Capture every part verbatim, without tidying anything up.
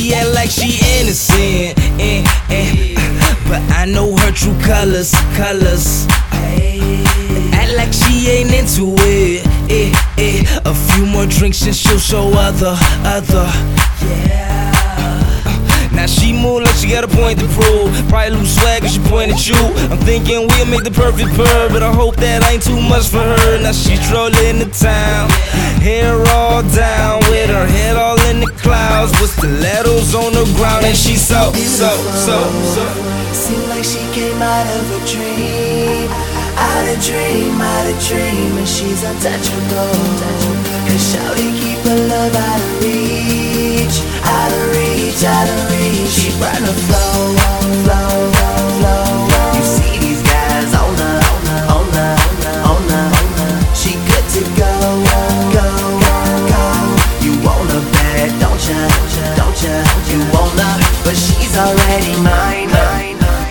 she act like she innocent, eh, eh, but I know her true colors, colors. Act like she ain't into it, eh, eh. A few more drinks and she'll show other, other. Yeah. Now she move like she got a point to prove. Probably lose swag if she point at you. I'm thinking we'll make the perfect pair, but I hope that ain't too much for her. Now she strolling the town, hair all down, with her head all in the clouds, with stilettos on the ground, and she so, so, so, so. Seem like she came out of a dream, out of dream, out of dream, and she's untouchable. Cause shawty keep her love out of reach, out of reach, out of reach. She run the flow, flow, flow. You see these guys on the, on the, on the, on the. She good to go, go, go. You want her bad, don't ya, don't ya? You want her, but she's already mine, mine.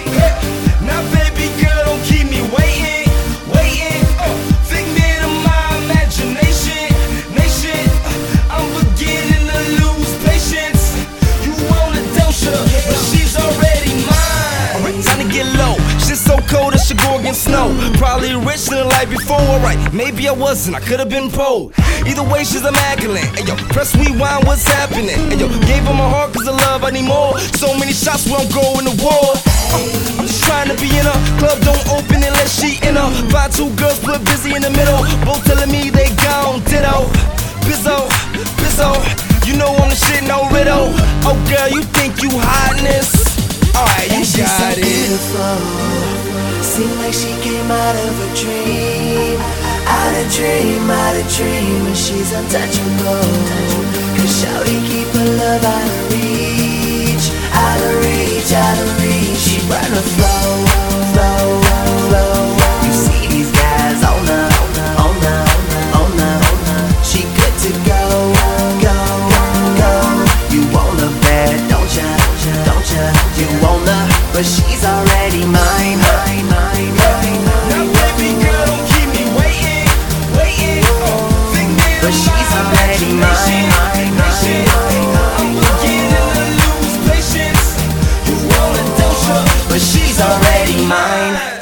Now baby girl, don't keep me waiting, waiting. uh, Figment of my imagination, nation. uh, I'm beginning to lose patience. You want a dosha, but she's already mine. Alright, time to get low. Shit's so cold it should go against snow. Probably rich in the life before, alright. Maybe I wasn't, I could've been poor. Either way, she's immaculate. Ayo, press rewind, what's happening? Ayo, gave her my heart cause of love, I need more. So many shots, we don't go in the war. uh, I'm just trying to be in her club, don't open unless she in her. Find two girls, put busy in the middle, both telling me they gone, ditto. Bizzo, Bizzo, you know I'm the shit, no riddle. Oh girl, you think you hotness? Alright, you she's got so it. Beautiful. Seem like she came out of a dream, out of dream, out of dream, and she's untouchable. Cause shawty keep her love out of reach, out of reach, out of reach. She run the flow, flow, flow. You see these guys on the, on the, on the, on the. She good to go, go, go. You want her bad, don't ya, don't ya? You want her, but she's already mine, mine, mine, mine. Now baby girl, don't keep me waiting, waiting. uh, Figment But of she's my already mine, mine, imagination, mine, mine. I'm beginning to lose patience. You want a dosha, But she's already mine.